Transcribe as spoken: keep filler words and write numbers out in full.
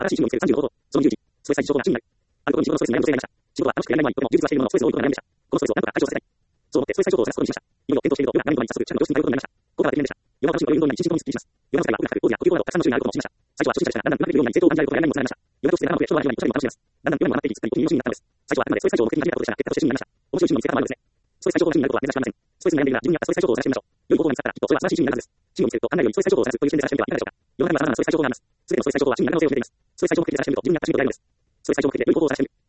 新しいチームを見つけるさんじゅうの方法。その有事。ストレス対象法が真になる。あることに自分のストレスに悩む女性が悩みました。仕事は楽しくやりないのに、とても充実はしているものの、ストレスを負うことが悩みました。このストレスを何とか解消させたい。そう思ってストレス対象法を探すことにしました。いろいろ検討していると、今何度もに早速、社の上司に通うことになりました。ここからは適面でした。世の中の運動に一日一本にすっきりします。世の中では、音楽、ポーズや呼吸法などたくさんの種類があることも知りました。最初は初心者でしたが、だんだんうまくいくようになり、成長を感じられることや悩みもされました。世の中として長野で将来のようにおしゃれも楽しめます。だんだん今にもなっていき、すっかりお気に入りの趣味になったのです。最初はあくまでストレス対象を目的に始めたことでしたが、結果として趣味になりました。面白い趣味の見つけ方もあるのですね。ストレス対象法が趣味になることは珍しくありません。ストレスに悩んでいるなら自分に合ったストレス対象法を探してみましょう。良い方法が見つかったら、きっとそれは素晴らしい趣味になるはずです。趣味を見つけると、考えるよりストレス対象法を探すという視点で探してみてはいかがでしょうか。世の中には様々なストレス対象法があります。すべてのストレス対象法は趣味になる可能性を秘めています。ストレス対象目的で探してみると自分に合った趣味を得られるのです。ストレス対象目的で良い方法を探してみる。